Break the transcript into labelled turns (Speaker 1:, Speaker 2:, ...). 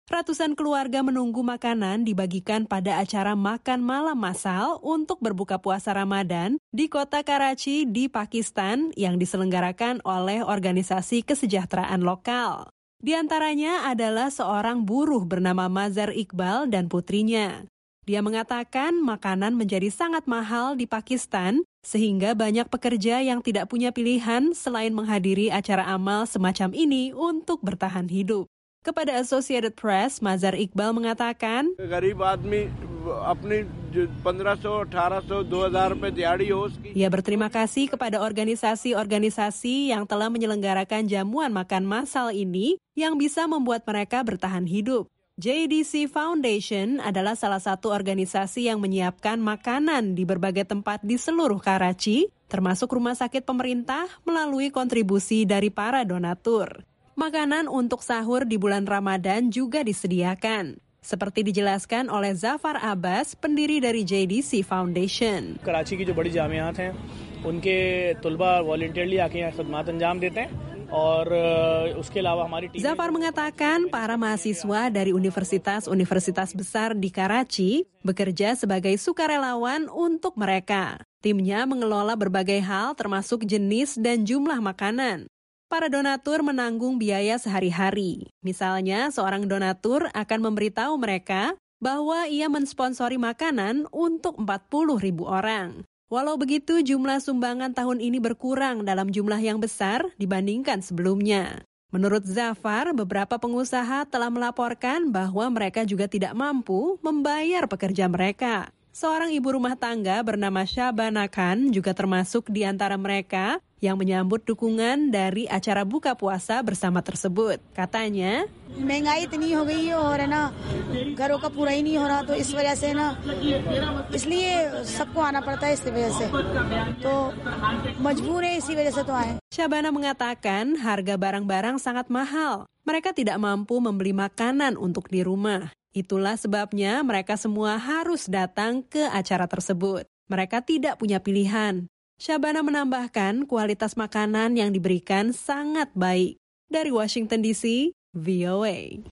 Speaker 1: Ratusan keluarga menunggu makanan dibagikan pada acara makan malam massal untuk berbuka puasa Ramadan di kota Karachi di Pakistan yang diselenggarakan oleh organisasi kesejahteraan lokal. Di antaranya adalah seorang buruh bernama Mazhar Iqbal dan putrinya. Dia mengatakan makanan menjadi sangat mahal di Pakistan sehingga banyak pekerja yang tidak punya pilihan selain menghadiri acara amal semacam ini untuk bertahan hidup. Kepada Associated Press, Mazhar Iqbal mengatakan, ia berterima kasih kepada organisasi-organisasi yang telah menyelenggarakan jamuan makan massal ini yang bisa membuat mereka bertahan hidup. JDC Foundation adalah salah satu organisasi yang menyiapkan makanan di berbagai tempat di seluruh Karachi, termasuk rumah sakit pemerintah melalui kontribusi dari para donatur. Makanan untuk sahur di bulan Ramadan juga disediakan, seperti dijelaskan oleh Zafar Abbas, pendiri dari JDC Foundation.
Speaker 2: Karachi की जो बड़ी जामियात हैं, उनके तुलबा वॉलंटियरली आके यहाँ खिदमत अंजाम देते हैं.
Speaker 1: Zafar mengatakan para mahasiswa dari universitas-universitas besar di Karachi bekerja sebagai sukarelawan untuk mereka. Timnya mengelola berbagai hal termasuk jenis dan jumlah makanan. Para donatur menanggung biaya sehari-hari. Misalnya, seorang donatur akan memberitahu mereka bahwa ia mensponsori makanan untuk 40.000 orang. Walau begitu, jumlah sumbangan tahun ini berkurang dalam jumlah yang besar dibandingkan sebelumnya. Menurut Zafar, beberapa pengusaha telah melaporkan bahwa mereka juga tidak mampu membayar pekerja mereka. Seorang ibu rumah tangga bernama Shabana Khan juga termasuk di antara mereka yang menyambut dukungan dari acara buka puasa bersama tersebut. Katanya,
Speaker 3: महंगाई इतनी हो गई है और है ना घरों का पूरा ही नहीं हो रहा तो इस वजह से ना इसलिए सबको आना पड़ता है इस वजह से तो मजबूर है इसी वजह से तो आए.
Speaker 1: Shabana mengatakan harga barang-barang sangat mahal. Mereka tidak mampu membeli makanan untuk di rumah. Itulah sebabnya mereka semua harus datang ke acara tersebut. Mereka tidak punya pilihan. Shabana menambahkan kualitas makanan yang diberikan sangat baik. Dari Washington DC, VOA.